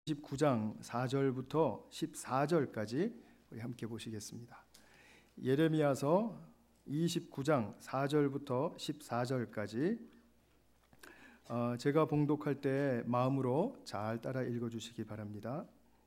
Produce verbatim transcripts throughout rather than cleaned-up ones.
이십구 장 사 절부터 십사 절까지 우리 함께 보시겠습니다. 예레미야서 이십구 장 사 절부터 십사 절까지 어, 제가 봉독할 때 마음으로 잘 따라 읽어주시기 바랍니다.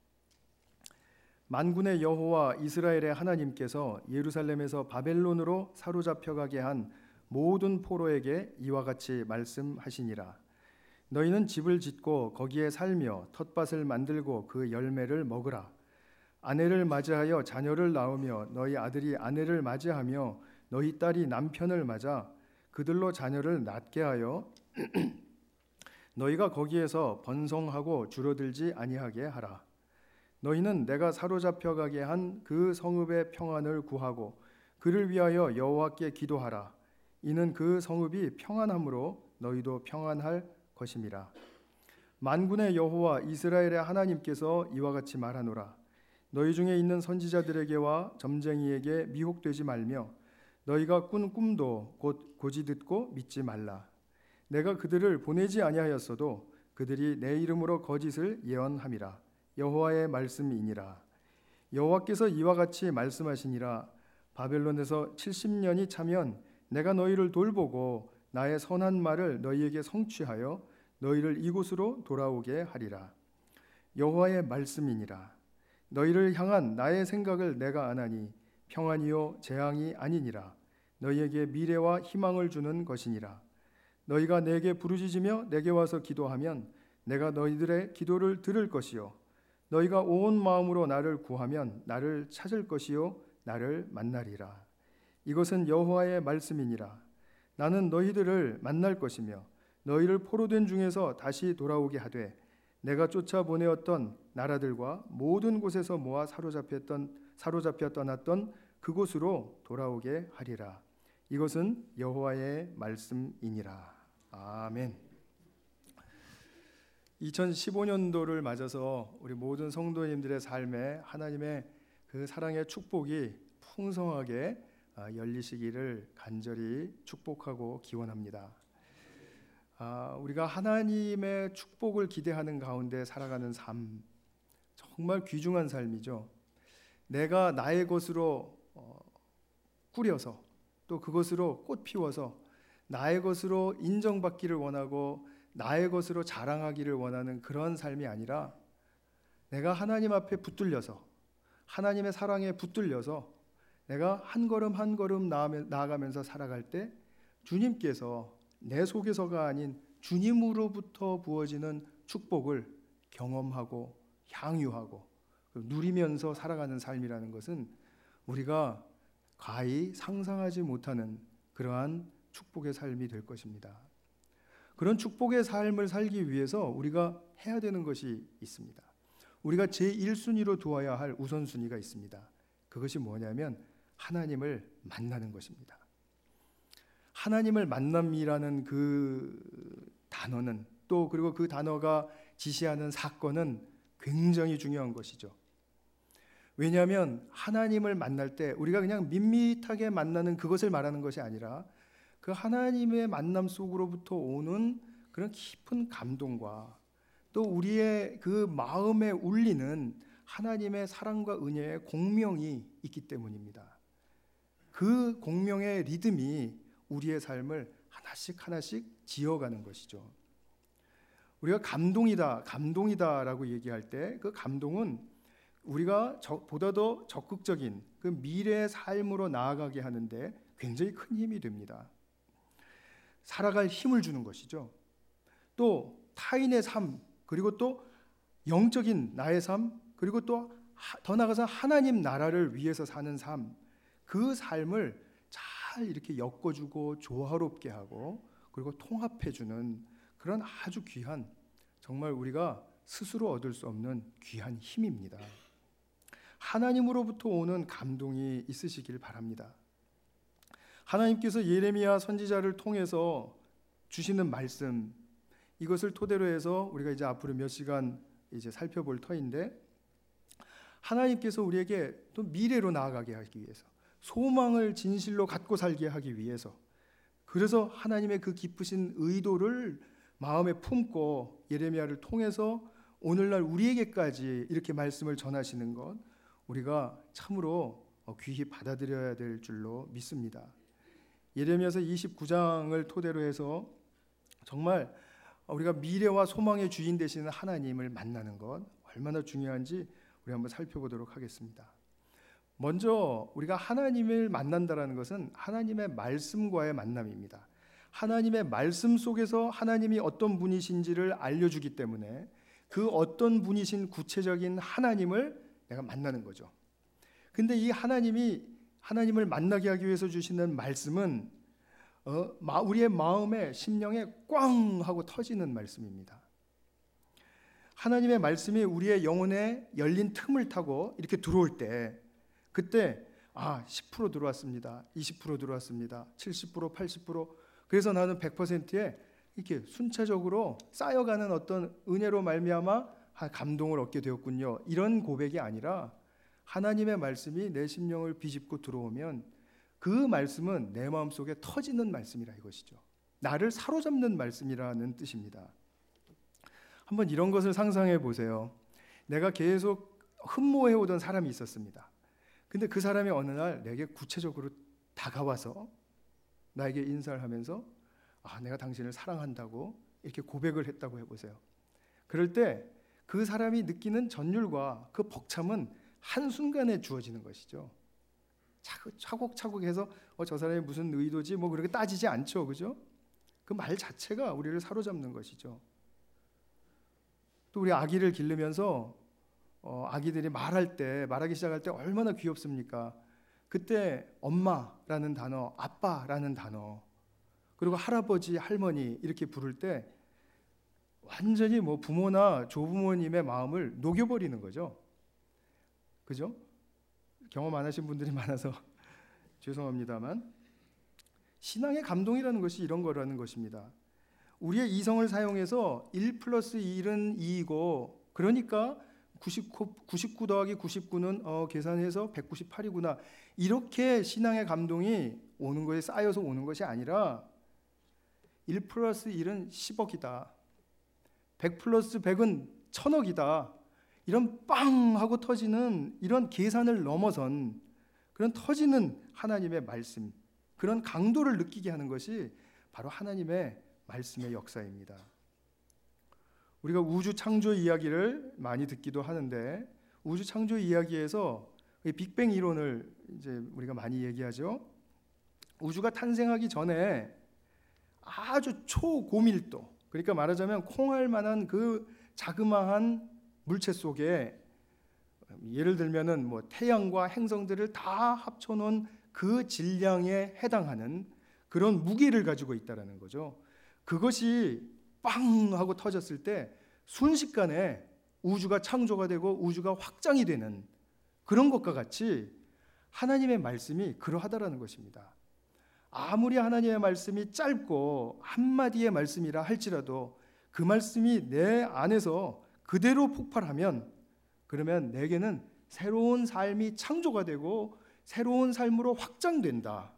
만군의 여호와 이스라엘의 하나님께서 예루살렘에서 바벨론으로 사로잡혀가게 한 모든 포로에게 이와 같이 말씀하시니라. 너희는 집을 짓고 거기에 살며 텃밭을 만들고 그 열매를 먹으라. 아내를 맞이하여 자녀를 낳으며 너희 아들이 아내를 맞이하며 너희 딸이 남편을 맞아 그들로 자녀를 낳게 하여 너희가 거기에서 번성하고 줄어들지 아니하게 하라. 너희는 내가 사로잡혀가게 한 그 성읍의 평안을 구하고 그를 위하여 여호와께 기도하라. 이는 그 성읍이 평안함으로 너희도 평안할 것임이라. 만군의 여호와 이스라엘의 하나님께서 이와 같이 말하노라. 너희 중에 있는 선지자들에게와 점쟁이에게 미혹되지 말며 너희가 꾼 꿈도 곧 고지 듣고 믿지 말라. 내가 그들을 보내지 아니하였어도 그들이 내 이름으로 거짓을 예언함이라. 여호와의 말씀이니라. 여호와께서 이와 같이 말씀하시니라. 바벨론에서 칠십 년이 차면 내가 너희를 돌보고 나의 선한 말을 너희에게 성취하여 너희를 이곳으로 돌아오게 하리라. 여호와의 말씀이니라. 너희를 향한 나의 생각을 내가 아나니 평안이요 재앙이 아니니라. 너희에게 미래와 희망을 주는 것이니라. 너희가 내게 부르짖으며 내게 와서 기도하면 내가 너희들의 기도를 들을 것이요 너희가 온 마음으로 나를 구하면 나를 찾을 것이요 나를 만나리라. 이것은 여호와의 말씀이니라. 나는 너희들을 만날 것이며 너희를 포로된 중에서 다시 돌아오게 하되 내가 쫓아 보내었던 나라들과 모든 곳에서 모아 사로잡혔던 사로잡혀 떠났던 그곳으로 돌아오게 하리라. 이것은 여호와의 말씀이니라. 아멘. 이천십오 년도를 맞아서 우리 모든 성도님들의 삶에 하나님의 그 사랑의 축복이 풍성하게 열리시기를 간절히 축복하고 기원합니다. 아, 우리가 하나님의 축복을 기대하는 가운데 살아가는 삶, 정말 귀중한 삶이죠. 내가 나의 것으로 어, 꾸려서 또 그것으로 꽃 피워서 나의 것으로 인정받기를 원하고 나의 것으로 자랑하기를 원하는 그런 삶이 아니라 내가 하나님 앞에 붙들려서 하나님의 사랑에 붙들려서 내가 한 걸음 한 걸음 나아가면서 살아갈 때 주님께서 내 속에서가 아닌 주님으로부터 부어지는 축복을 경험하고 향유하고 누리면서 살아가는 삶이라는 것은 우리가 가히 상상하지 못하는 그러한 축복의 삶이 될 것입니다. 그런 축복의 삶을 살기 위해서 우리가 해야 되는 것이 있습니다. 우리가 제일 순위로 두어야 할 우선순위가 있습니다. 그것이 뭐냐면 하나님을 만나는 것입니다. 하나님을 만남이라는 그 단어는 또 그리고 그 단어가 지시하는 사건은 굉장히 중요한 것이죠. 왜냐하면 하나님을 만날 때 우리가 그냥 밋밋하게 만나는 그것을 말하는 것이 아니라 그 하나님의 만남 속으로부터 오는 그런 깊은 감동과 또 우리의 그 마음에 울리는 하나님의 사랑과 은혜의 공명이 있기 때문입니다. 그 공명의 리듬이 우리의 삶을 하나씩 하나씩 지어가는 것이죠. 우리가 감동이다, 감동이다라고 얘기할 때 그 감동은 우리가 보다 더 적극적인 그 미래의 삶으로 나아가게 하는데 굉장히 큰 힘이 됩니다. 살아갈 힘을 주는 것이죠. 또 타인의 삶, 그리고 또 영적인 나의 삶, 그리고 또 더 나아가서 하나님 나라를 위해서 사는 삶, 그 삶을 잘 이렇게 엮어주고 조화롭게 하고 그리고 통합해주는 그런 아주 귀한, 정말 우리가 스스로 얻을 수 없는 귀한 힘입니다. 하나님으로부터 오는 감동이 있으시길 바랍니다. 하나님께서 예레미야 선지자를 통해서 주시는 말씀, 이것을 토대로 해서 우리가 이제 앞으로 몇 시간 이제 살펴볼 터인데, 하나님께서 우리에게 또 미래로 나아가게 하기 위해서, 소망을 진실로 갖고 살게 하기 위해서, 그래서 하나님의 그 깊으신 의도를 마음에 품고 예레미야를 통해서 오늘날 우리에게까지 이렇게 말씀을 전하시는 것, 우리가 참으로 귀히 받아들여야 될 줄로 믿습니다. 예레미야서 이십구 장을 토대로 해서 정말 우리가 미래와 소망의 주인 되시는 하나님을 만나는 것 얼마나 중요한지 우리 한번 살펴보도록 하겠습니다. 먼저 우리가 하나님을 만난다는 것은 하나님의 말씀과의 만남입니다. 하나님의 말씀 속에서 하나님이 어떤 분이신지를 알려주기 때문에 그 어떤 분이신 구체적인 하나님을 내가 만나는 거죠. 근데 이 하나님이 하나님을 만나게 하기 위해서 주시는 말씀은 어, 우리의 마음에 심령에 꽝 하고 터지는 말씀입니다. 하나님의 말씀이 우리의 영혼에 열린 틈을 타고 이렇게 들어올 때 그때 아 십 퍼센트 들어왔습니다. 이십 퍼센트 들어왔습니다. 칠십 퍼센트 팔십 퍼센트 그래서 나는 백 퍼센트에 이렇게 순차적으로 쌓여가는 어떤 은혜로 말미암아 감동을 얻게 되었군요. 이런 고백이 아니라 하나님의 말씀이 내 심령을 비집고 들어오면 그 말씀은 내 마음속에 터지는 말씀이라 이것이죠. 나를 사로잡는 말씀이라는 뜻입니다. 한번 이런 것을 상상해 보세요. 내가 계속 흠모해 오던 사람이 있었습니다. 근데 그 사람이 어느 날 내게 구체적으로 다가와서 나에게 인사를 하면서 아, 내가 당신을 사랑한다고 이렇게 고백을 했다고 해보세요. 그럴 때 그 사람이 느끼는 전율과 그 벅참은 한순간에 주어지는 것이죠. 차곡차곡 해서 어, 저 사람이 무슨 의도지 뭐 그렇게 따지지 않죠. 그죠? 그 말 자체가 우리를 사로잡는 것이죠. 또 우리 아기를 기르면서 어, 아기들이 말할 때 말하기 시작할 때 얼마나 귀엽습니까? 그때 엄마라는 단어, 아빠라는 단어, 그리고 할아버지, 할머니 이렇게 부를 때 완전히 뭐 부모나 조부모님의 마음을 녹여버리는 거죠. 그죠? 경험 안 하신 분들이 많아서 죄송합니다만 신앙의 감동이라는 것이 이런 거라는 것입니다. 우리의 이성을 사용해서 일 플러스 일은 이이고 그러니까 구십구, 구십구 더하기 구십구는 어, 계산해서 백구십팔이구나 이렇게 신앙의 감동이 오는 것에 쌓여서 오는 것이 아니라 일 플러스 일은 십억이다. 백 플러스 백은 천억이다. 이런 빵 하고 터지는 이런 계산을 넘어선 그런 터지는 하나님의 말씀, 그런 강도를 느끼게 하는 것이 바로 하나님의 말씀의 역사입니다. 우리가 우주 창조 이야기를 많이 듣기도 하는데 우주 창조 이야기에서 빅뱅 이론을 이제 우리가 많이 얘기하죠. 우주가 탄생하기 전에 아주 초고밀도, 그러니까 말하자면 콩알만한 그 자그마한 물체 속에 예를 들면은 뭐 태양과 행성들을 다 합쳐놓은 그 질량에 해당하는 그런 무게를 가지고 있다라는 거죠. 그것이 빵 하고 터졌을 때 순식간에 우주가 창조가 되고 우주가 확장이 되는 그런 것과 같이 하나님의 말씀이 그러하다라는 것입니다. 아무리 하나님의 말씀이 짧고 한마디의 말씀이라 할지라도 그 말씀이 내 안에서 그대로 폭발하면 그러면 내게는 새로운 삶이 창조가 되고 새로운 삶으로 확장된다.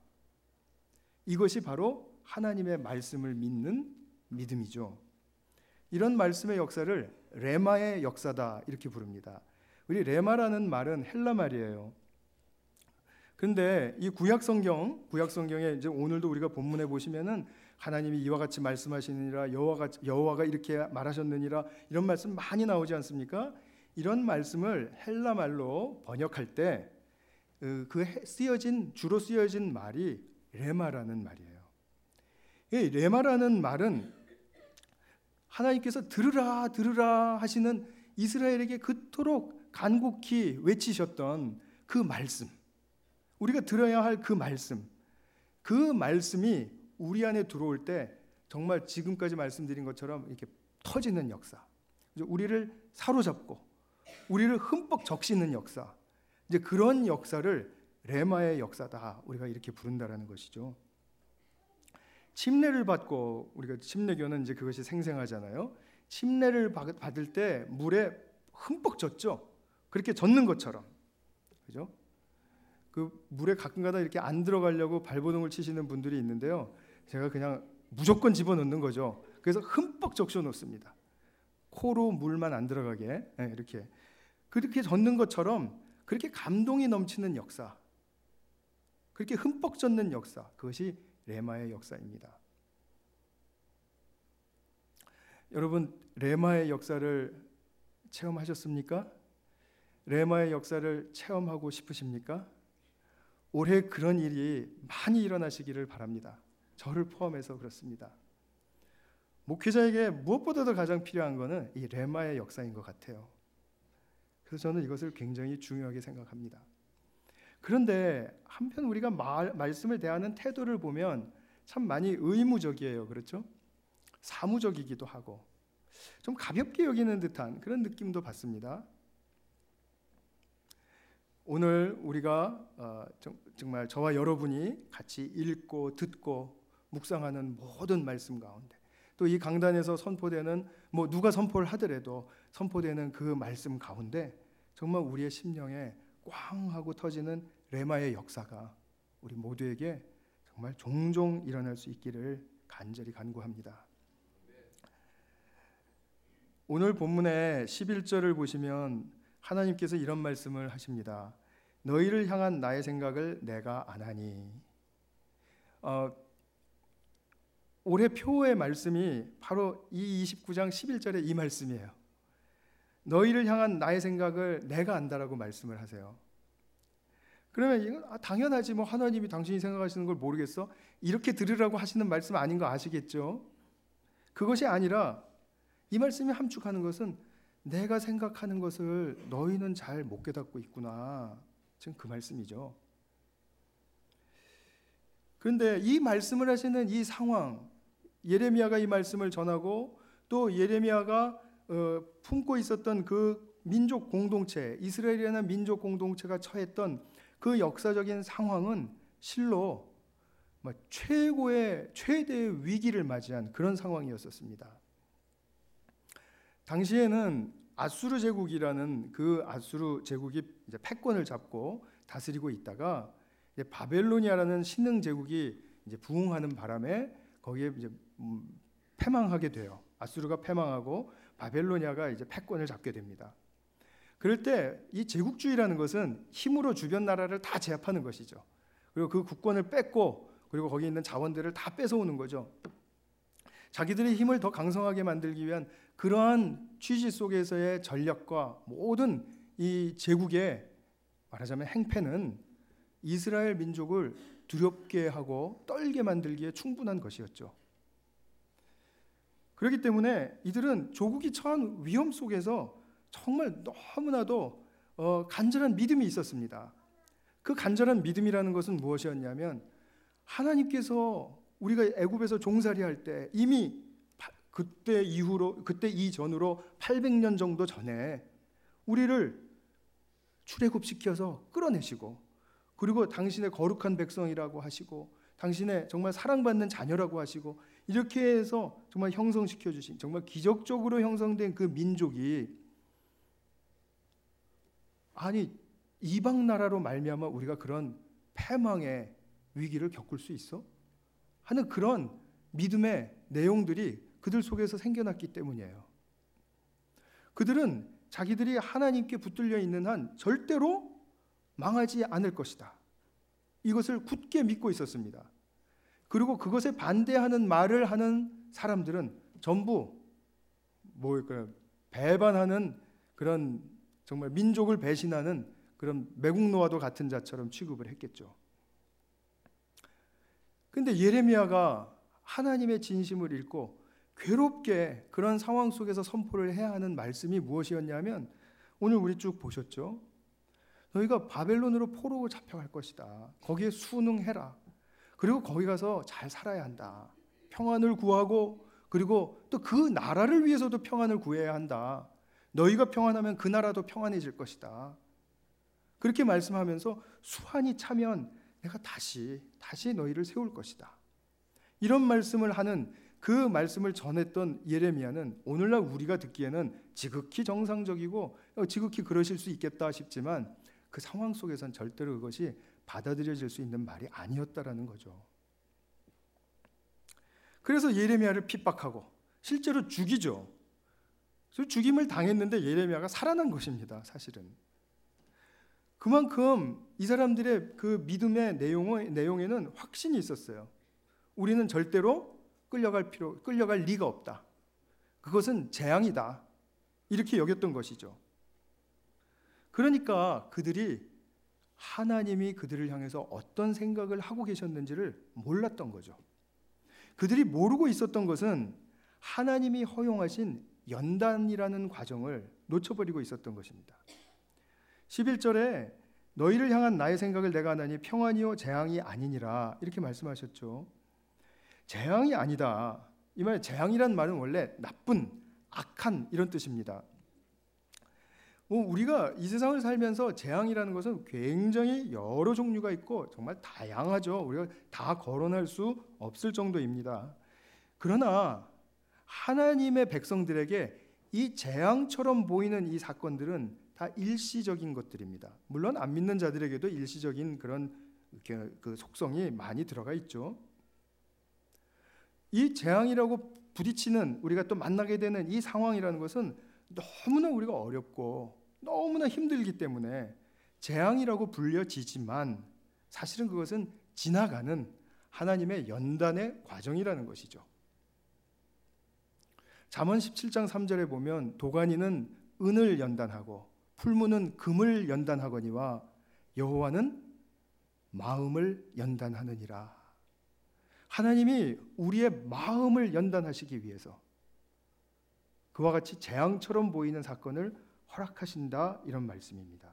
이것이 바로 하나님의 말씀을 믿는 믿음이죠. 이런 말씀의 역사를 레마의 역사다 이렇게 부릅니다. 우리 레마라는 말은 헬라 말이에요. 그런데 이 구약 성경, 구약 성경에 이제 오늘도 우리가 본문에 보시면은 하나님이 이와 같이 말씀하시느니라 여호와가 여호와가 이렇게 말하셨느니라 이런 말씀 많이 나오지 않습니까? 이런 말씀을 헬라 말로 번역할 때 그 쓰여진 주로 쓰여진 말이 레마라는 말이에요. 이 레마라는 말은 하나님께서 들으라 들으라 하시는 이스라엘에게 그토록 간곡히 외치셨던 그 말씀, 우리가 들어야 할 그 말씀, 그 말씀이 우리 안에 들어올 때 정말 지금까지 말씀드린 것처럼 이렇게 터지는 역사, 우리를 사로잡고 우리를 흠뻑 적시는 역사, 이제 그런 역사를 레마의 역사다 우리가 이렇게 부른다라는 것이죠. 침례를 받고 우리가 침례교는 이제 그것이 생생하잖아요. 침례를 받을 때 물에 흠뻑 젖죠. 그렇게 젖는 것처럼, 그죠? 그 물에 가끔가다 이렇게 안 들어가려고 발버둥을 치시는 분들이 있는데요. 제가 그냥 무조건 집어넣는 거죠. 그래서 흠뻑 적셔 놓습니다. 코로 물만 안 들어가게 이렇게 그렇게 젓는 것처럼 그렇게 감동이 넘치는 역사, 그렇게 흠뻑 젖는 역사, 그것이 레마의 역사입니다. 여러분, 레마의 역사를 체험하셨습니까? 레마의 역사를 체험하고 싶으십니까? 올해 그런 일이 많이 일어나시기를 바랍니다. 저를 포함해서 그렇습니다. 목회자에게 무엇보다도 가장 필요한 것은 이 레마의 역사인 것 같아요. 그래서 저는 이것을 굉장히 중요하게 생각합니다. 그런데 한편 우리가 말, 말씀을 대하는 태도를 보면 참 많이 의무적이에요. 그렇죠? 사무적이기도 하고 좀 가볍게 여기는 듯한 그런 느낌도 받습니다. 오늘 우리가 어, 정말 저와 여러분이 같이 읽고 듣고 묵상하는 모든 말씀 가운데 또 이 강단에서 선포되는 뭐 누가 선포를 하더라도 선포되는 그 말씀 가운데 정말 우리의 심령에 꽝 하고 터지는 레마의 역사가 우리 모두에게 정말 종종 일어날 수 있기를 간절히 간구합니다. 오늘 본문의 십일 절을 보시면 하나님께서 이런 말씀을 하십니다. 너희를 향한 나의 생각을 내가 아나니. 어, 올해 표의 말씀이 바로 이 이십구 장 십일 절의 이 말씀이에요. 너희를 향한 나의 생각을 내가 안다라고 말씀을 하세요. 그러면 이건 아, 당연하지 뭐 하나님이 당신이 생각하시는 걸 모르겠어? 이렇게 들으라고 하시는 말씀 아닌 거 아시겠죠? 그것이 아니라 이 말씀이 함축하는 것은 내가 생각하는 것을 너희는 잘 못 깨닫고 있구나. 지금 그 말씀이죠. 그런데 이 말씀을 하시는 이 상황, 예레미야가 이 말씀을 전하고 또 예레미야가 어, 품고 있었던 그 민족 공동체, 이스라엘이라는 민족 공동체가 처했던 그 역사적인 상황은 실로 뭐 최고의 최대의 위기를 맞이한 그런 상황이었었습니다. 당시에는 아수르 제국이라는 그 아수르 제국이 이제 패권을 잡고 다스리고 있다가 이제 바벨로니아라는 신흥 제국이 이제 부흥하는 바람에 거기에 이제 음, 패망하게 돼요. 아수르가 패망하고 바벨로니아가 이제 패권을 잡게 됩니다. 그럴 때 이 제국주의라는 것은 힘으로 주변 나라를 다 제압하는 것이죠. 그리고 그 국권을 뺏고 그리고 거기 있는 자원들을 다 뺏어오는 거죠. 자기들의 힘을 더 강성하게 만들기 위한 그러한 취지 속에서의 전략과 모든 이 제국의 말하자면 행패는 이스라엘 민족을 두렵게 하고 떨게 만들기에 충분한 것이었죠. 그렇기 때문에 이들은 조국이 처한 위험 속에서 정말 너무나도 어, 간절한 믿음이 있었습니다. 그 간절한 믿음이라는 것은 무엇이었냐면 하나님께서 우리가 애굽에서 종살이할 때 이미 그때 이후로 그때 이전으로 팔백 년 정도 전에 우리를 출애굽시켜서 끌어내시고 그리고 당신의 거룩한 백성이라고 하시고 당신의 정말 사랑받는 자녀라고 하시고 이렇게 해서 정말 형성시켜 주신 정말 기적적으로 형성된 그 민족이 아니 이방 나라로 말미암아 우리가 그런 패망의 위기를 겪을 수 있어? 하는 그런 믿음의 내용들이 그들 속에서 생겨났기 때문이에요. 그들은 자기들이 하나님께 붙들려 있는 한 절대로 망하지 않을 것이다. 이것을 굳게 믿고 있었습니다. 그리고 그것에 반대하는 말을 하는 사람들은 전부 뭐일까요? 배반하는 그런 정말 민족을 배신하는 그런 매국노와도 같은 자처럼 취급을 했겠죠. 근데 예레미야가 하나님의 진심을 읽고 괴롭게 그런 상황 속에서 선포를 해야 하는 말씀이 무엇이었냐면 오늘 우리 쭉 보셨죠? 너희가 바벨론으로 포로로 잡혀갈 것이다. 거기에 순응해라. 그리고 거기 가서 잘 살아야 한다. 평안을 구하고 그리고 또 그 나라를 위해서도 평안을 구해야 한다. 너희가 평안하면 그 나라도 평안해질 것이다. 그렇게 말씀하면서 수환이 차면 내가 다시 다시 너희를 세울 것이다. 이런 말씀을 하는 그 말씀을 전했던 예레미야는 오늘날 우리가 듣기에는 지극히 정상적이고 지극히 그러실 수 있겠다 싶지만 그 상황 속에선 절대로 그것이 받아들여질 수 있는 말이 아니었다라는 거죠. 그래서 예레미야를 핍박하고 실제로 죽이죠. 그래서 죽임을 당했는데 예레미야가 살아난 것입니다. 사실은. 그만큼 이 사람들의 그 믿음의 내용의, 내용에는 확신이 있었어요. 우리는 절대로 끌려갈 필요, 끌려갈 리가 없다. 그것은 재앙이다. 이렇게 여겼던 것이죠. 그러니까 그들이 하나님이 그들을 향해서 어떤 생각을 하고 계셨는지를 몰랐던 거죠. 그들이 모르고 있었던 것은 하나님이 허용하신 연단이라는 과정을 놓쳐버리고 있었던 것입니다. 십일 절에 너희를 향한 나의 생각을 내가 하나니 평안이요 재앙이 아니니라 이렇게 말씀하셨죠. 재앙이 아니다. 이 말 재앙이란 말은 원래 나쁜, 악한 이런 뜻입니다. 뭐 우리가 이 세상을 살면서 재앙이라는 것은 굉장히 여러 종류가 있고 정말 다양하죠. 우리가 다 거론할 수 없을 정도입니다. 그러나 하나님의 백성들에게 이 재앙처럼 보이는 이 사건들은 다 일시적인 것들입니다. 물론 안 믿는 자들에게도 일시적인 그런 그 속성이 많이 들어가 있죠. 이 재앙이라고 부딪히는 우리가 또 만나게 되는 이 상황이라는 것은 너무나 우리가 어렵고 너무나 힘들기 때문에 재앙이라고 불려지지만 사실은 그것은 지나가는 하나님의 연단의 과정이라는 것이죠. 잠언 십칠 장 삼 절에 보면 도가니는 은을 연단하고 풀무는 금을 연단하거니와 여호와는 마음을 연단하느니라. 하나님이 우리의 마음을 연단하시기 위해서 그와 같이 재앙처럼 보이는 사건을 허락하신다 이런 말씀입니다.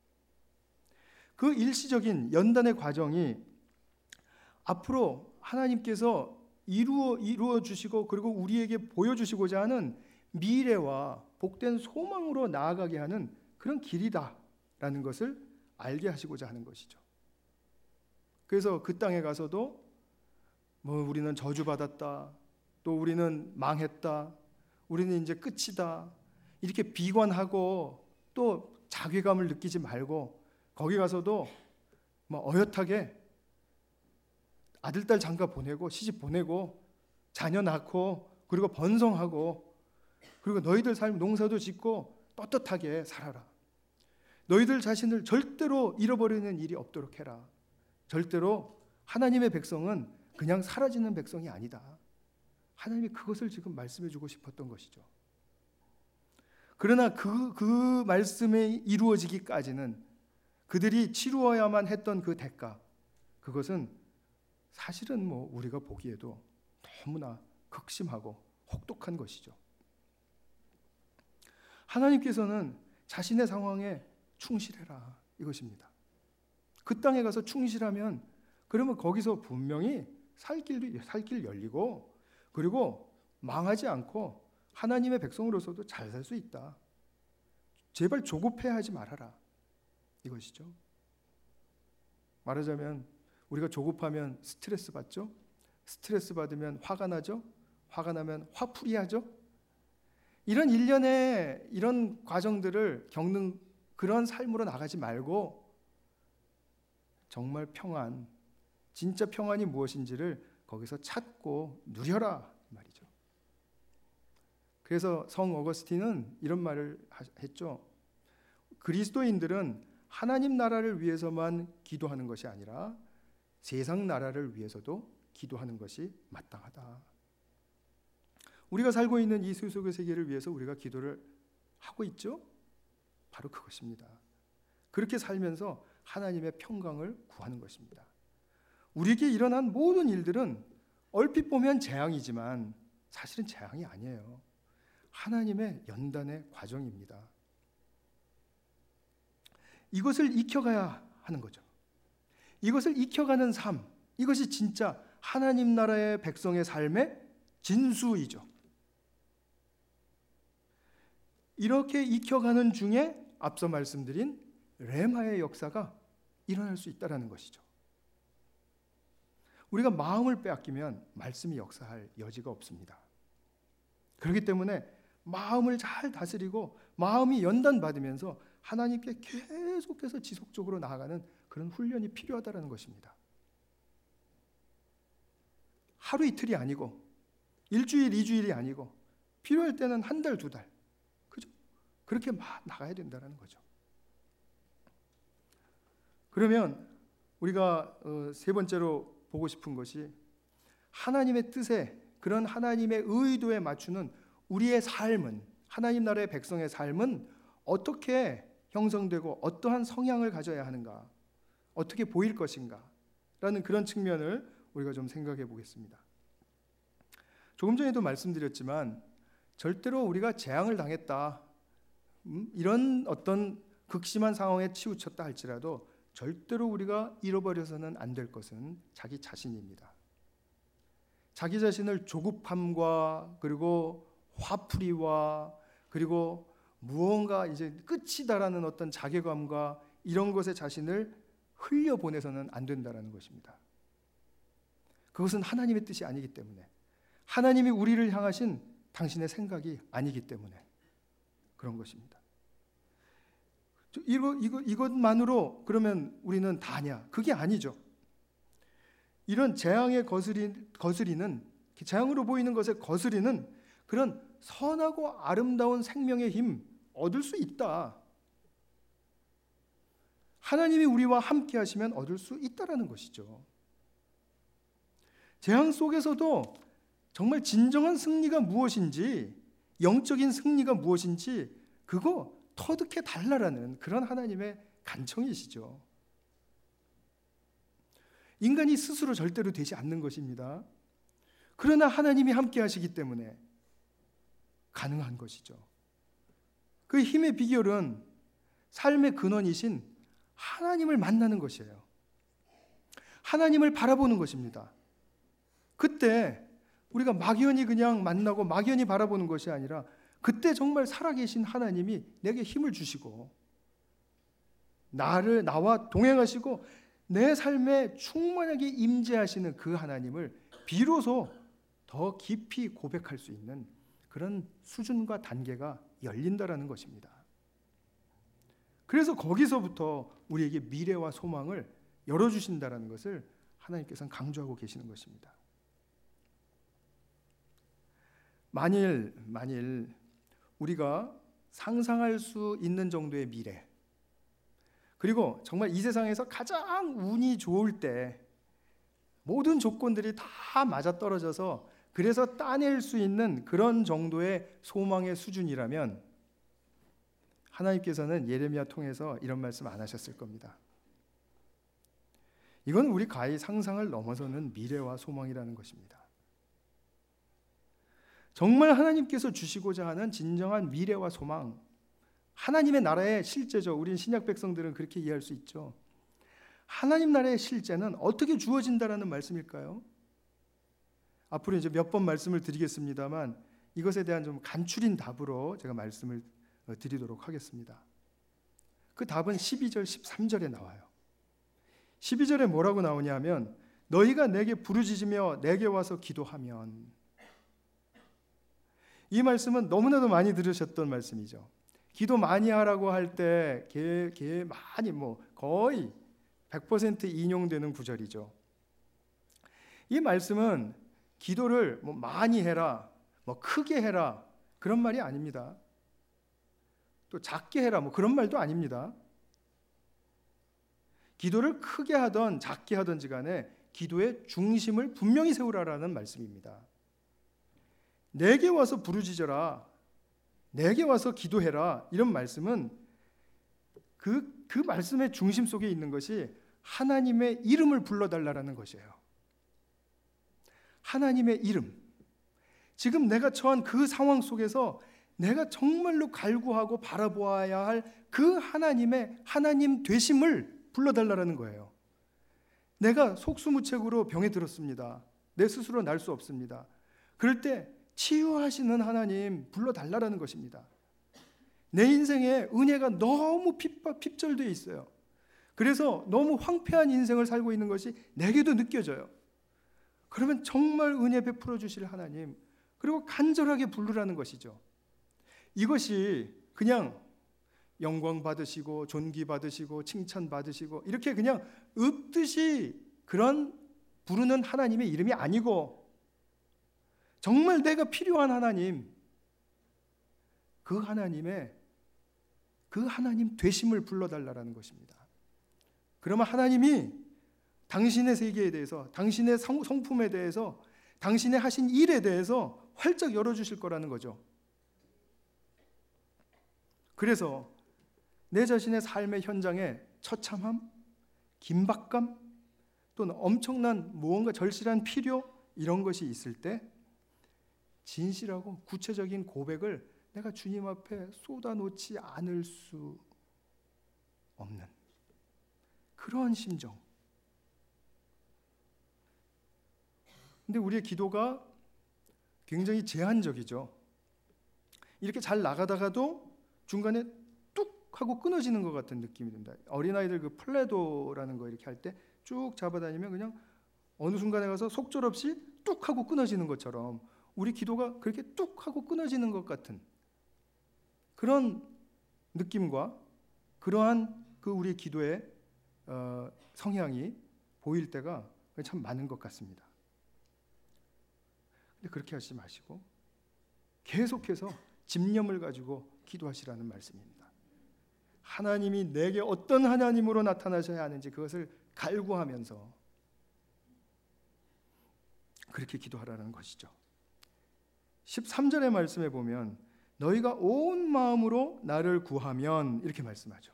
그 일시적인 연단의 과정이 앞으로 하나님께서 이루어, 이루어 주시고 그리고 우리에게 보여주시고자 하는 미래와 복된 소망으로 나아가게 하는 그런 길이다라는 것을 알게 하시고자 하는 것이죠. 그래서 그 땅에 가서도 뭐 우리는 저주받았다, 또 우리는 망했다, 우리는 이제 끝이다 이렇게 비관하고 또 자괴감을 느끼지 말고 거기 가서도 뭐 어엿하게 아들, 딸 장가 보내고 시집 보내고 자녀 낳고 그리고 번성하고 그리고 너희들 삶 농사도 짓고 떳떳하게 살아라. 너희들 자신을 절대로 잃어버리는 일이 없도록 해라. 절대로 하나님의 백성은 그냥 사라지는 백성이 아니다. 하나님이 그것을 지금 말씀해 주고 싶었던 것이죠. 그러나 그, 그 말씀이 이루어지기까지는 그들이 치루어야만 했던 그 대가, 그것은 사실은 뭐 우리가 보기에도 너무나 극심하고 혹독한 것이죠. 하나님께서는 자신의 상황에 충실해라 이것입니다. 그 땅에 가서 충실하면 그러면 거기서 분명히 살 길도 살 길 열리고 그리고 망하지 않고 하나님의 백성으로서도 잘 살 수 있다. 제발 조급해하지 말아라 이것이죠. 말하자면 우리가 조급하면 스트레스 받죠. 스트레스 받으면 화가 나죠. 화가 나면 화풀이하죠. 이런 일련의 이런 과정들을 겪는 그런 삶으로 나가지 말고 정말 평안, 진짜 평안이 무엇인지를 거기서 찾고 누려라 말이죠. 그래서 성 어거스틴은 이런 말을 했죠. 그리스도인들은 하나님 나라를 위해서만 기도하는 것이 아니라 세상 나라를 위해서도 기도하는 것이 마땅하다. 우리가 살고 있는 이 세속의 세계를 위해서 우리가 기도를 하고 있죠? 바로 그것입니다. 그렇게 살면서 하나님의 평강을 구하는 것입니다. 우리에게 일어난 모든 일들은 얼핏 보면 재앙이지만 사실은 재앙이 아니에요. 하나님의 연단의 과정입니다. 이것을 익혀가야 하는 거죠. 이것을 익혀가는 삶, 이것이 진짜 하나님 나라의 백성의 삶의 진수이죠. 이렇게 익혀가는 중에 앞서 말씀드린 레마의 역사가 일어날 수 있다는 것이죠. 우리가 마음을 빼앗기면 말씀이 역사할 여지가 없습니다. 그렇기 때문에 마음을 잘 다스리고 마음이 연단받으면서 하나님께 계속해서 지속적으로 나아가는 그런 훈련이 필요하다는 것입니다. 하루 이틀이 아니고 일주일, 이주일이 아니고 필요할 때는 한 달, 두 달 그렇게 막 나가야 된다는 거죠. 그러면 우리가 세 번째로 보고 싶은 것이 하나님의 뜻에, 그런 하나님의 의도에 맞추는 우리의 삶은, 하나님 나라의 백성의 삶은 어떻게 형성되고 어떠한 성향을 가져야 하는가, 어떻게 보일 것인가 라는 그런 측면을 우리가 좀 생각해 보겠습니다. 조금 전에도 말씀드렸지만 절대로 우리가 재앙을 당했다, 음? 이런 어떤 극심한 상황에 치우쳤다 할지라도 절대로 우리가 잃어버려서는 안 될 것은 자기 자신입니다. 자기 자신을 조급함과 그리고 화풀이와 그리고 무언가 이제 끝이다라는 어떤 자괴감과 이런 것에 자신을 흘려보내서는 안 된다는 것입니다. 그것은 하나님의 뜻이 아니기 때문에, 하나님이 우리를 향하신 당신의 생각이 아니기 때문에 그런 것입니다. 이거, 이거, 이것만으로 그러면 우리는 다냐? 그게 아니죠. 이런 재앙에 거스리, 거스리는, 재앙으로 보이는 것에 거스리는 그런 선하고 아름다운 생명의 힘 얻을 수 있다. 하나님이 우리와 함께 하시면 얻을 수 있다라는 것이죠. 재앙 속에서도 정말 진정한 승리가 무엇인지, 영적인 승리가 무엇인지 그거 터득해 달라라는 그런 하나님의 간청이시죠. 인간이 스스로 절대로 되지 않는 것입니다. 그러나 하나님이 함께 하시기 때문에 가능한 것이죠. 그 힘의 비결은 삶의 근원이신 하나님을 만나는 것이에요. 하나님을 바라보는 것입니다. 그때 우리가 막연히 그냥 만나고 막연히 바라보는 것이 아니라 그때 정말 살아계신 하나님이 내게 힘을 주시고 나를 나와 동행하시고 내 삶에 충만하게 임재하시는 그 하나님을 비로소 더 깊이 고백할 수 있는 그런 수준과 단계가 열린다라는 것입니다. 그래서 거기서부터 우리에게 미래와 소망을 열어주신다라는 것을 하나님께서는 강조하고 계시는 것입니다. 만일 만일 우리가 상상할 수 있는 정도의 미래, 그리고 정말 이 세상에서 가장 운이 좋을 때 모든 조건들이 다 맞아떨어져서 그래서 따낼 수 있는 그런 정도의 소망의 수준이라면 하나님께서는 예레미야 통해서 이런 말씀 안 하셨을 겁니다. 이건 우리 가히 상상을 넘어서는 미래와 소망이라는 것입니다. 정말 하나님께서 주시고자 하는 진정한 미래와 소망, 하나님의 나라의 실제죠. 우린 신약 백성들은 그렇게 이해할 수 있죠. 하나님 나라의 실제는 어떻게 주어진다라는 말씀일까요? 앞으로 이제 몇 번 말씀을 드리겠습니다만 이것에 대한 좀 간추린 답으로 제가 말씀을 드리도록 하겠습니다. 그 답은 십이 절, 십삼 절에 나와요. 십이 절에 뭐라고 나오냐면 너희가 내게 부르짖으며 내게 와서 기도하면, 이 말씀은 너무나도 많이 들으셨던 말씀이죠. 기도 많이 하라고 할 때 개, 개 많이 뭐 거의 백 퍼센트 인용되는 구절이죠. 이 말씀은 기도를 뭐 많이 해라, 뭐 크게 해라 그런 말이 아닙니다. 또 작게 해라 뭐 그런 말도 아닙니다. 기도를 크게 하던 작게 하던지 간에 기도의 중심을 분명히 세우라라는 말씀입니다. 내게 와서 부르짖어라, 내게 와서 기도해라, 이런 말씀은 그, 그 말씀의 중심 속에 있는 것이 하나님의 이름을 불러달라는 것이에요. 하나님의 이름. 지금 내가 처한 그 상황 속에서 내가 정말로 갈구하고 바라보아야 할 그 하나님의 하나님 되심을 불러달라는 거예요. 내가 속수무책으로 병에 들었습니다. 내 스스로 날 수 없습니다. 그럴 때 치유하시는 하나님 불러달라는 것입니다. 내 인생에 은혜가 너무 핍박, 핍절되어 있어요. 그래서 너무 황폐한 인생을 살고 있는 것이 내게도 느껴져요. 그러면 정말 은혜 베풀어 주실 하나님, 그리고 간절하게 부르라는 것이죠. 이것이 그냥 영광 받으시고 존귀 받으시고 칭찬 받으시고 이렇게 그냥 읊듯이 그런 부르는 하나님의 이름이 아니고 정말 내가 필요한 하나님, 그 하나님의 그 하나님 되심을 불러달라는 것입니다. 그러면 하나님이 당신의 세계에 대해서, 당신의 성, 성품에 대해서, 당신의 하신 일에 대해서 활짝 열어주실 거라는 거죠. 그래서 내 자신의 삶의 현장에 처참함, 긴박감, 또는 엄청난 무언가 절실한 필요, 이런 것이 있을 때 진실하고 구체적인 고백을 내가 주님 앞에 쏟아놓지 않을 수 없는 그러한 심정. 근데 우리의 기도가 굉장히 제한적이죠. 이렇게 잘 나가다가도 중간에 뚝 하고 끊어지는 것 같은 느낌이 듭니다. 어린아이들 그 플레도라는 거 이렇게 할 때 쭉 잡아다니면 그냥 어느 순간에 가서 속절없이 뚝 하고 끊어지는 것처럼 우리 기도가 그렇게 뚝 하고 끊어지는 것 같은 그런 느낌과 그러한 그 우리 기도의 어, 성향이 보일 때가 참 많은 것 같습니다. 근데 그렇게 하시지 마시고 계속해서 집념을 가지고 기도하시라는 말씀입니다. 하나님이 내게 어떤 하나님으로 나타나셔야 하는지 그것을 갈구하면서 그렇게 기도하라는 것이죠. 십삼 절의 말씀에 보면 너희가 온 마음으로 나를 구하면 이렇게 말씀하죠.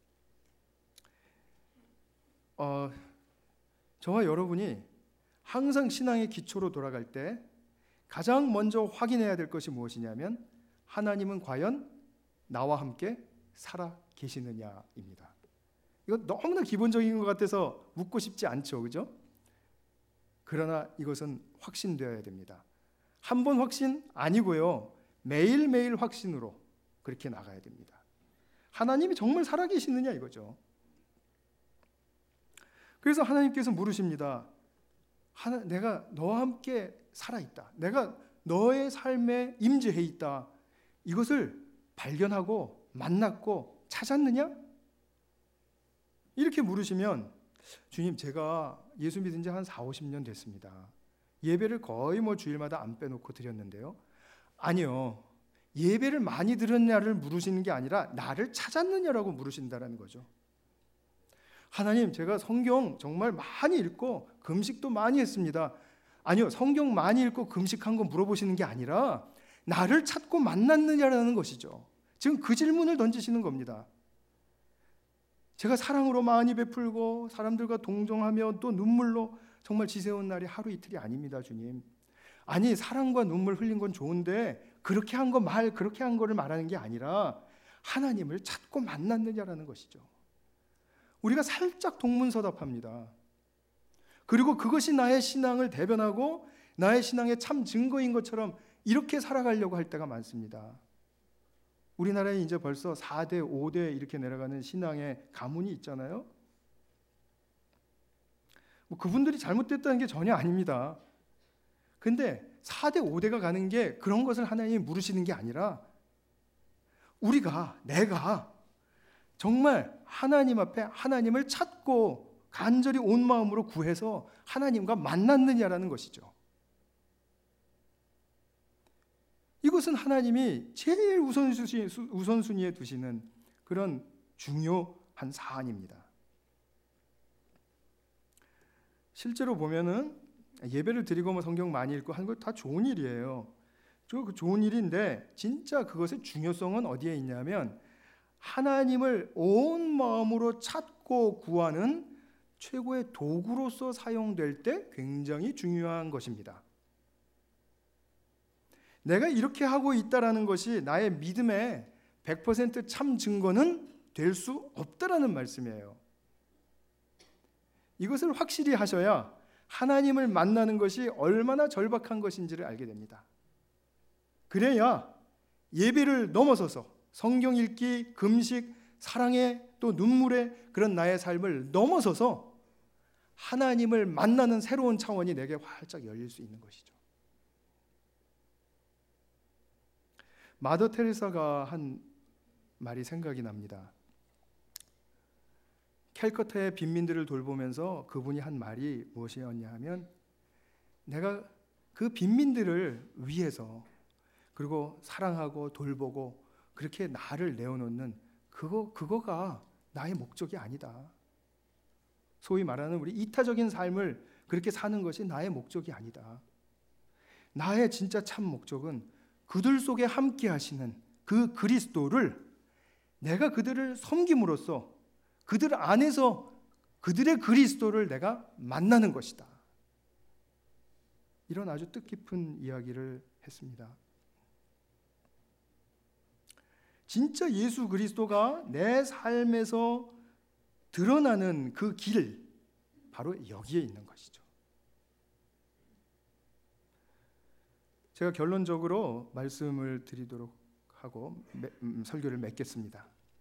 어, 저와 여러분이 항상 신앙의 기초로 돌아갈 때 가장 먼저 확인해야 될 것이 무엇이냐면 하나님은 과연 나와 함께 살아 계시느냐입니다. 이거 너무나 기본적인 것 같아서 묻고 싶지 않죠, 그죠? 그러나 이것은 확신되어야 됩니다. 한 번 확신 아니고요, 매일매일 확신으로 그렇게 나가야 됩니다. 하나님이 정말 살아계시느냐 이거죠. 그래서 하나님께서 물으십니다. 하나, 내가 너와 함께 살아있다, 내가 너의 삶에 임재해 있다, 이것을 발견하고 만났고 찾았느냐? 이렇게 물으시면 주님, 제가 예수 믿은 지 한 사오십 년 됐습니다. 예배를 거의 뭐 주일마다 안 빼놓고 드렸는데요. 아니요, 예배를 많이 드렸냐를 물으시는 게 아니라 나를 찾았느냐라고 물으신다는 거죠. 하나님, 제가 성경 정말 많이 읽고 금식도 많이 했습니다. 아니요, 성경 많이 읽고 금식한 거 물어보시는 게 아니라 나를 찾고 만났느냐라는 것이죠. 지금 그 질문을 던지시는 겁니다. 제가 사랑으로 많이 베풀고 사람들과 동정하며 또 눈물로 정말 지새운 날이 하루 이틀이 아닙니다, 주님. 아니, 사랑과 눈물 흘린 건 좋은데 그렇게 한 거 말, 그렇게 한 거를 말하는 게 아니라 하나님을 찾고 만났느냐라는 것이죠. 우리가 살짝 동문서답합니다. 그리고 그것이 나의 신앙을 대변하고 나의 신앙의 참 증거인 것처럼 이렇게 살아가려고 할 때가 많습니다. 우리나라에 이제 벌써 사 대, 오 대 이렇게 내려가는 신앙의 가문이 있잖아요. 뭐 그분들이 잘못됐다는 게 전혀 아닙니다. 근데 사 대, 오 대가 가는 게 그런 것을 하나님이 물으시는 게 아니라 우리가, 내가 정말 하나님 앞에 하나님을 찾고 간절히 온 마음으로 구해서 하나님과 만났느냐라는 것이죠. 이것은 하나님이 제일 우선순위, 우선순위에 두시는 그런 중요한 사안입니다. 실제로 보면은 예배를 드리고 뭐 성경 많이 읽고 하는 거 다 좋은 일이에요. 그 좋은 일인데 진짜 그것의 중요성은 어디에 있냐면 하나님을 온 마음으로 찾고 구하는 최고의 도구로서 사용될 때 굉장히 중요한 것입니다. 내가 이렇게 하고 있다라는 것이 나의 믿음의 백 퍼센트 참 증거는 될 수 없다라는 말씀이에요. 이것을 확실히 하셔야 하나님을 만나는 것이 얼마나 절박한 것인지를 알게 됩니다. 그래야 예배를 넘어서서 성경 읽기, 금식, 사랑의 또 눈물의 그런 나의 삶을 넘어서서 하나님을 만나는 새로운 차원이 내게 활짝 열릴 수 있는 것이죠. 마더 테레사가 한 말이 생각이 납니다. 캘커타의 빈민들을 돌보면서 그분이 한 말이 무엇이었냐 하면 내가 그 빈민들을 위해서 그리고 사랑하고 돌보고 그렇게 나를 내어놓는 그거 그거가 나의 목적이 아니다. 소위 말하는 우리 이타적인 삶을 그렇게 사는 것이 나의 목적이 아니다. 나의 진짜 참 목적은 그들 속에 함께 하시는 그 그리스도를 내가 그들을 섬김으로써 그들 안에서 그들의 그리스도를 내가 만나는 것이다. 이런 아주 뜻깊은 이야기를 했습니다. 진짜 예수 그리스도가 내 삶에서 드러나는 그 길, 바로 여기에 있는 것이죠. 제가 결론적으로 말씀을 드리도록 하고 음, 설교를 맺겠습니다.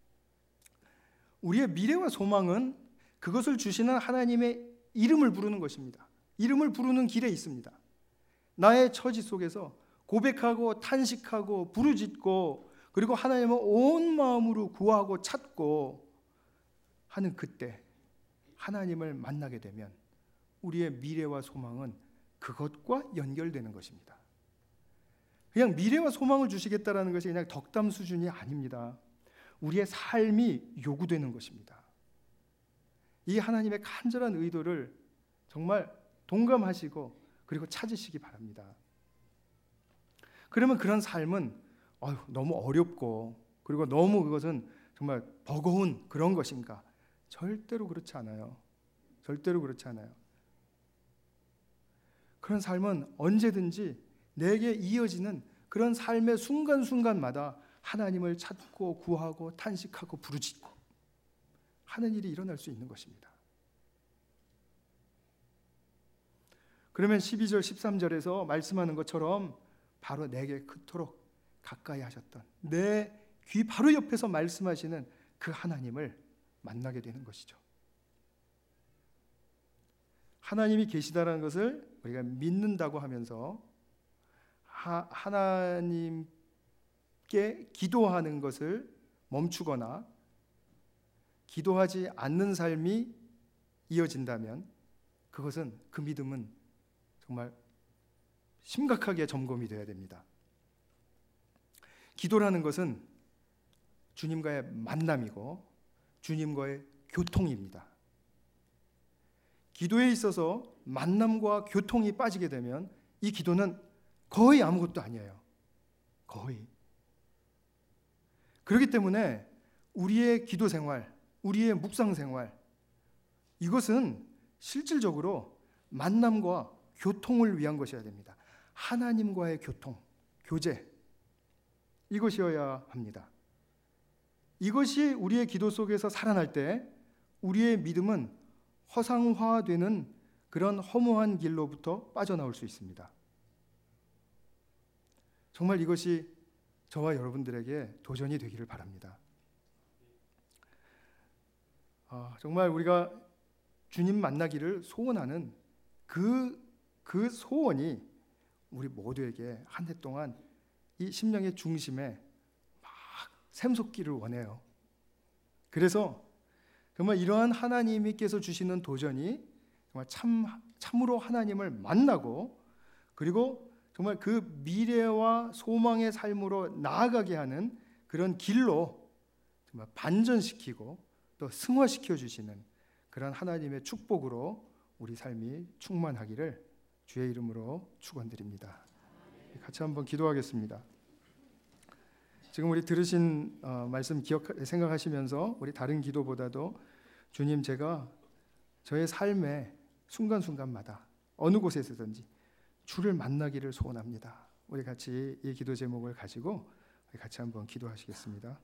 우리의 미래와 소망은 그것을 주시는 하나님의 이름을 부르는 것입니다. 이름을 부르는 길에 있습니다. 나의 처지 속에서 고백하고 탄식하고 부르짖고 그리고 하나님을 온 마음으로 구하고 찾고 하는 그때 하나님을 만나게 되면 우리의 미래와 소망은 그것과 연결되는 것입니다. 그냥 미래와 소망을 주시겠다라는 것이 그냥 덕담 수준이 아닙니다. 우리의 삶이 요구되는 것입니다. 이 하나님의 간절한 의도를 정말 동감하시고 그리고 찾으시기 바랍니다. 그러면 그런 삶은 어휴, 너무 어렵고 그리고 너무 그것은 정말 버거운 그런 것인가? 절대로 그렇지 않아요. 절대로 그렇지 않아요. 그런 삶은 언제든지 내게 이어지는 그런 삶의 순간순간마다 하나님을 찾고 구하고 탄식하고 부르짖고 하는 일이 일어날 수 있는 것입니다. 그러면 십이 절 십삼 절에서 말씀하는 것처럼 바로 내게 그토록 가까이 하셨던 내 귀 바로 옆에서 말씀하시는 그 하나님을 만나게 되는 것이죠. 하나님이 계시다라는 것을 우리가 믿는다고 하면서 하, 하나님께 기도하는 것을 멈추거나 기도하지 않는 삶이 이어진다면 그것은 그 믿음은 정말 심각하게 점검이 되어야 됩니다. 기도라는 것은 주님과의 만남이고 주님과의 교통입니다. 기도에 있어서 만남과 교통이 빠지게 되면 이 기도는 거의 아무것도 아니에요. 거의. 그렇기 때문에 우리의 기도 생활, 우리의 묵상 생활, 이것은 실질적으로 만남과 교통을 위한 것이어야 됩니다. 하나님과의 교통, 교제, 이것이어야 합니다. 이것이 우리의 기도 속에서 살아날 때 우리의 믿음은 허상화되는 그런 허무한 길로부터 빠져나올 수 있습니다. 정말 이것이 저와 여러분들에게 도전이 되기를 바랍니다. 아, 정말 우리가 주님 만나기를 소원하는 그, 그 소원이 우리 모두에게 한 해 동안 이 심령의 중심에 막 샘솟기를 원해요. 그래서 정말 이러한 하나님께서 주시는 도전이 정말 참, 참으로 하나님을 만나고 그리고 정말 그 미래와 소망의 삶으로 나아가게 하는 그런 길로 정말 반전시키고 또 승화시켜 주시는 그런 하나님의 축복으로 우리 삶이 충만하기를 주의 이름으로 축원드립니다. 같이 한번 기도하겠습니다. 지금 우리 들으신 어, 말씀 기억 생각하시면서 우리 다른 기도보다도 주님, 제가 저의 삶의 순간순간마다 어느 곳에서든지 주를 만나기를 소원합니다. 우리 같이 이 기도 제목을 가지고 우리 같이 한번 기도하시겠습니다.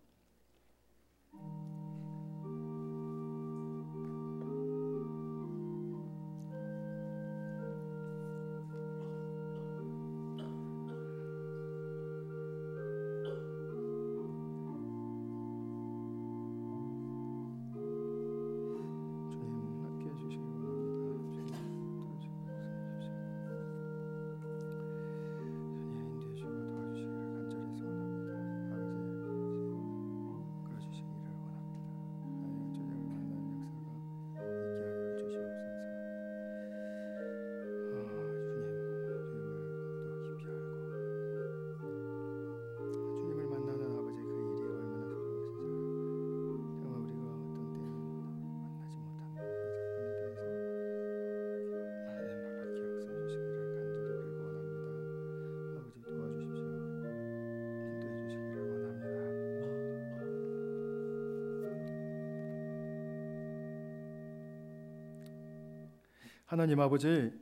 하나님 아버지,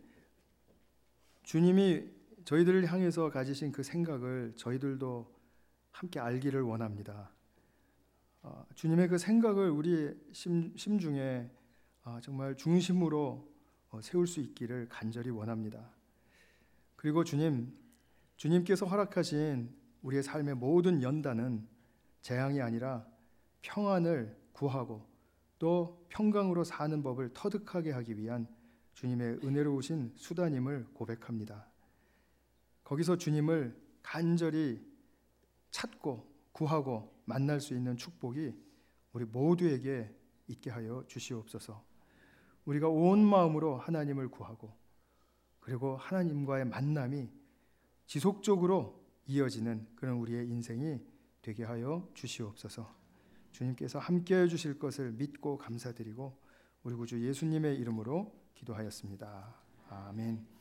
주님이 저희들을 향해서 가지신 그 생각을 저희들도 함께 알기를 원합니다. 어, 주님의 그 생각을 우리 심, 심중에 어, 정말 중심으로 어, 세울 수 있기를 간절히 원합니다. 그리고 주님, 주님께서 허락하신 우리의 삶의 모든 연단은 재앙이 아니라 평안을 구하고 또 평강으로 사는 법을 터득하게 하기 위한 주님의 은혜로우신 수단임을 고백합니다. 거기서 주님을 간절히 찾고 구하고 만날 수 있는 축복이 우리 모두에게 있게 하여 주시옵소서. 우리가 온 마음으로 하나님을 구하고 그리고 하나님과의 만남이 지속적으로 이어지는 그런 우리의 인생이 되게 하여 주시옵소서. 주님께서 함께해 주실 것을 믿고 감사드리고 우리 구주 예수님의 이름으로 기도하였습니다. 아멘.